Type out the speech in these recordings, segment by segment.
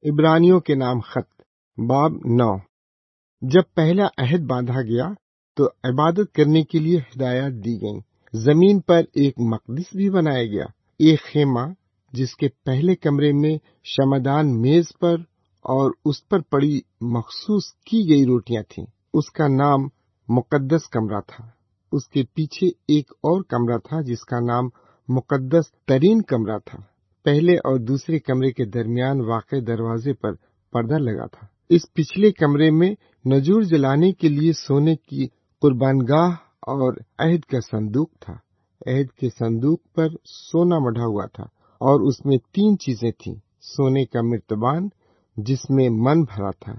عبرانیوں کے نام خط باب 9۔ جب پہلا عہد باندھا گیا تو عبادت کرنے کے لیے ہدایات دی گئیں۔ زمین پر ایک مقدس بھی بنایا گیا، ایک خیمہ جس کے پہلے کمرے میں شمعدان میز پر اور اس پر پڑی مخصوص کی گئی روٹیاں تھیں۔ اس کا نام مقدس کمرہ تھا۔ اس کے پیچھے ایک اور کمرہ تھا جس کا نام مقدس ترین کمرہ تھا۔ پہلے اور دوسرے کمرے کے درمیان واقع دروازے پر پردہ لگا تھا۔ اس پچھلے کمرے میں نجور جلانے کے لیے سونے کی قربان گاہ اور عہد کا صندوق تھا۔ عہد کے صندوق پر سونا مڑھا ہوا تھا اور اس میں 3 چیزیں تھیں: سونے کا مرتبان جس میں من بھرا تھا،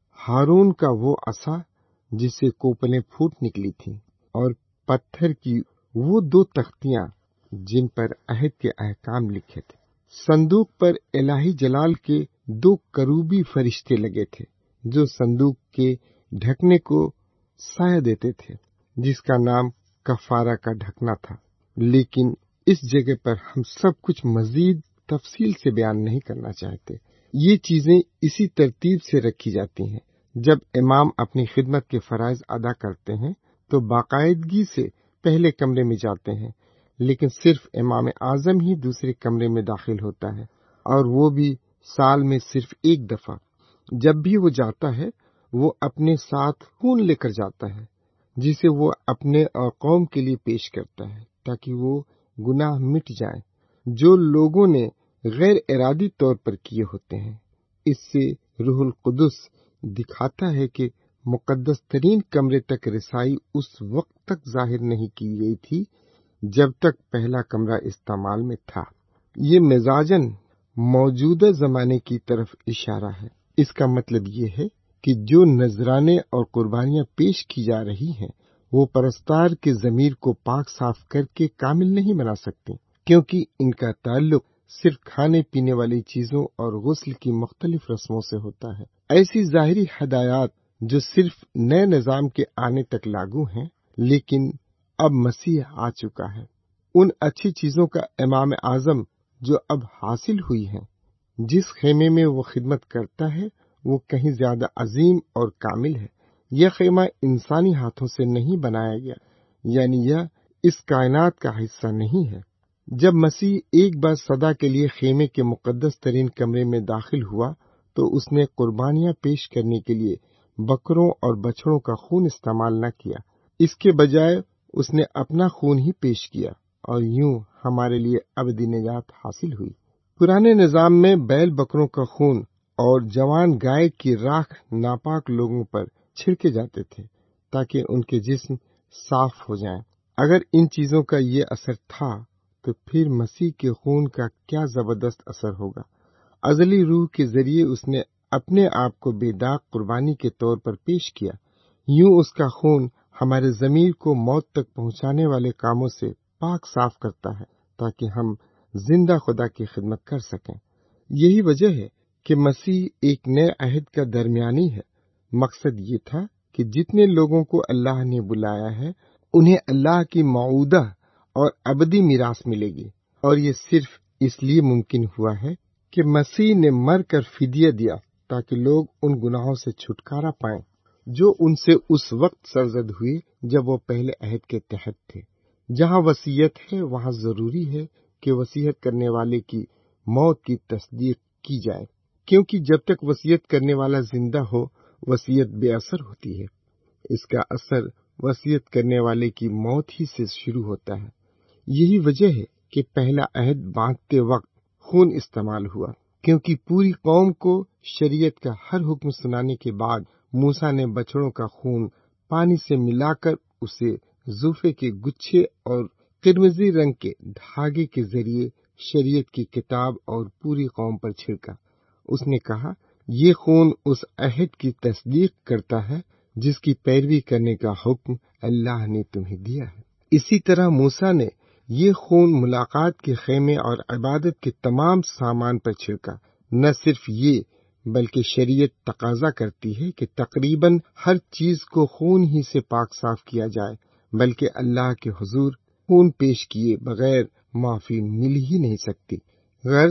ہارون کا وہ عصا جس سے کوپلیں پھوٹ نکلی تھیں، اور پتھر کی وہ 2 تختیاں جن پر عہد کے احکام لکھے تھے۔ صندوق پر الہی جلال کے 2 کروبی فرشتے لگے تھے جو صندوق کے ڈھکنے کو سایہ دیتے تھے، جس کا نام کفارہ کا ڈھکنا تھا۔ لیکن اس جگہ پر ہم سب کچھ مزید تفصیل سے بیان نہیں کرنا چاہتے۔ یہ چیزیں اسی ترتیب سے رکھی جاتی ہیں۔ جب امام اپنی خدمت کے فرائض ادا کرتے ہیں تو باقاعدگی سے پہلے کمرے میں جاتے ہیں، لیکن صرف امام اعظم ہی دوسرے کمرے میں داخل ہوتا ہے، اور وہ بھی سال میں صرف ایک دفعہ۔ جب بھی وہ جاتا ہے وہ اپنے ساتھ خون لے کر جاتا ہے جسے وہ اپنے اور قوم کے لیے پیش کرتا ہے تاکہ وہ گناہ مٹ جائیں جو لوگوں نے غیر ارادی طور پر کیے ہوتے ہیں۔ اس سے روح القدس دکھاتا ہے کہ مقدس ترین کمرے تک رسائی اس وقت تک ظاہر نہیں کی گئی تھی جب تک پہلا کمرہ استعمال میں تھا۔ یہ مزاجاً موجودہ زمانے کی طرف اشارہ ہے۔ اس کا مطلب یہ ہے کہ جو نذرانے اور قربانیاں پیش کی جا رہی ہیں وہ پرستار کے ضمیر کو پاک صاف کر کے کامل نہیں بنا سکتی، کیونکہ ان کا تعلق صرف کھانے پینے والی چیزوں اور غسل کی مختلف رسموں سے ہوتا ہے۔ ایسی ظاہری ہدایات جو صرف نئے نظام کے آنے تک لاگو ہیں، لیکن اب مسیح آ چکا ہے۔ ان اچھی چیزوں کا امام اعظم جو اب حاصل ہوئی ہیں، جس خیمے میں وہ خدمت کرتا ہے وہ کہیں زیادہ عظیم اور کامل ہے۔ یہ خیمہ انسانی ہاتھوں سے نہیں بنایا گیا، یعنی یہ اس کائنات کا حصہ نہیں ہے۔ جب مسیح ایک بار سدا کے لیے خیمے کے مقدس ترین کمرے میں داخل ہوا تو اس نے قربانیاں پیش کرنے کے لیے بکروں اور بچڑوں کا خون استعمال نہ کیا۔ اس کے بجائے اس نے اپنا خون ہی پیش کیا، اور یوں ہمارے لیے ابدی نجات حاصل ہوئی۔ پرانے نظام میں بیل بکروں کا خون اور جوان گائے کی راکھ ناپاک لوگوں پر چھڑکے جاتے تھے تاکہ ان کے جسم صاف ہو جائیں۔ اگر ان چیزوں کا یہ اثر تھا تو پھر مسیح کے خون کا کیا زبردست اثر ہوگا۔ ازلی روح کے ذریعے اس نے اپنے آپ کو بے داغ قربانی کے طور پر پیش کیا۔ یوں اس کا خون ہمارے ضمیر کو موت تک پہنچانے والے کاموں سے پاک صاف کرتا ہے تاکہ ہم زندہ خدا کی خدمت کر سکیں۔ یہی وجہ ہے کہ مسیح ایک نئے عہد کا درمیانی ہے۔ مقصد یہ تھا کہ جتنے لوگوں کو اللہ نے بلایا ہے انہیں اللہ کی موعودہ اور ابدی میراث ملے گی، اور یہ صرف اس لیے ممکن ہوا ہے کہ مسیح نے مر کر فدیہ دیا تاکہ لوگ ان گناہوں سے چھٹکارا پائیں جو ان سے اس وقت سرزد ہوئے جب وہ پہلے عہد کے تحت تھے۔ جہاں وصیت ہے وہاں ضروری ہے کہ وصیت کرنے والے کی موت کی تصدیق کی جائے، کیونکہ جب تک وصیت کرنے والا زندہ ہو وصیت بے اثر ہوتی ہے۔ اس کا اثر وصیت کرنے والے کی موت ہی سے شروع ہوتا ہے۔ یہی وجہ ہے کہ پہلا عہد باندھتے وقت خون استعمال ہوا، کیونکہ پوری قوم کو شریعت کا ہر حکم سنانے کے بعد موسیٰ نے بچڑوں کا خون پانی سے ملا کر اسے زوفے کے گچھے اور قرمزی رنگ کے دھاگے کے ذریعے شریعت کی کتاب اور پوری قوم پر چھڑکا۔ اس نے کہا، یہ خون اس عہد کی تصدیق کرتا ہے جس کی پیروی کرنے کا حکم اللہ نے تمہیں دیا ہے۔ اسی طرح موسیٰ نے یہ خون ملاقات کے خیمے اور عبادت کے تمام سامان پر چھڑکا۔ نہ صرف یہ بلکہ شریعت تقاضا کرتی ہے کہ تقریباً ہر چیز کو خون ہی سے پاک صاف کیا جائے، بلکہ اللہ کے حضور خون پیش کیے بغیر معافی مل ہی نہیں سکتی۔ غرض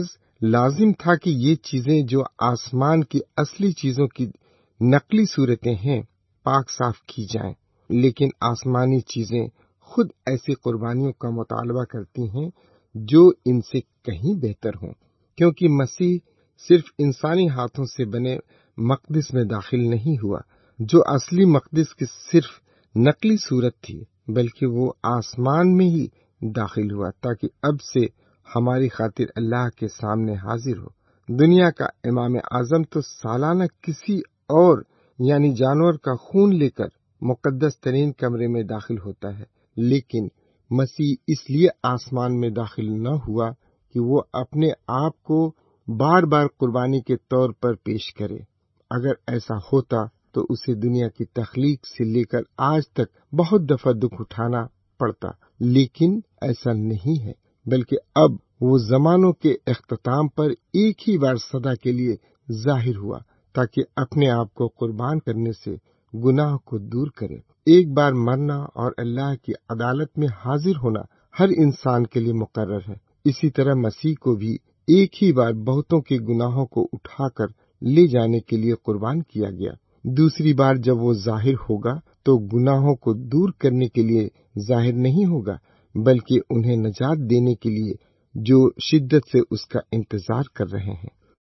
لازم تھا کہ یہ چیزیں جو آسمان کی اصلی چیزوں کی نقلی صورتیں ہیں پاک صاف کی جائیں، لیکن آسمانی چیزیں خود ایسی قربانیوں کا مطالبہ کرتی ہیں جو ان سے کہیں بہتر ہوں، کیونکہ مسیح صرف انسانی ہاتھوں سے بنے مقدس میں داخل نہیں ہوا جو اصلی مقدس کی صرف نقلی صورت تھی، بلکہ وہ آسمان میں ہی داخل ہوا تاکہ اب سے ہماری خاطر اللہ کے سامنے حاضر ہو۔ دنیا کا امام اعظم تو سالانہ کسی اور یعنی جانور کا خون لے کر مقدس ترین کمرے میں داخل ہوتا ہے، لیکن مسیح اس لیے آسمان میں داخل نہ ہوا کہ وہ اپنے آپ کو بار بار قربانی کے طور پر پیش کرے۔ اگر ایسا ہوتا تو اسے دنیا کی تخلیق سے لے کر آج تک بہت دفعہ دکھ اٹھانا پڑتا، لیکن ایسا نہیں ہے، بلکہ اب وہ زمانوں کے اختتام پر ایک ہی بار سدا کے لیے ظاہر ہوا تاکہ اپنے آپ کو قربان کرنے سے گناہ کو دور کرے۔ ایک بار مرنا اور اللہ کی عدالت میں حاضر ہونا ہر انسان کے لیے مقرر ہے، اسی طرح مسیح کو بھی ایک ہی بار بہتوں کے گناہوں کو اٹھا کر لے جانے کے لیے قربان کیا گیا۔ دوسری بار جب وہ ظاہر ہوگا تو گناہوں کو دور کرنے کے لیے ظاہر نہیں ہوگا، بلکہ انہیں نجات دینے کے لیے جو شدت سے اس کا انتظار کر رہے ہیں۔